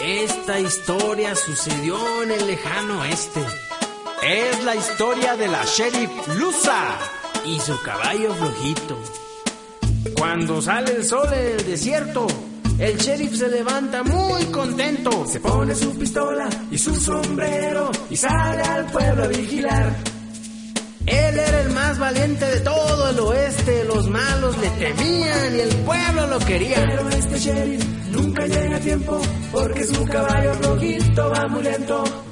Esta historia sucedió en el lejano oeste. Es la historia de la sheriff Lusa y su caballo flojito. Cuando sale el sol en el desierto, el sheriff se levanta muy contento. Se pone su pistola y su sombrero y sale al pueblo a vigilar. Él era el más valiente de todo el oeste. Los malos le temían y el pueblo lo quería. Pero este sheriff nunca llega a tiempo porque su caballo flojito va muy lento.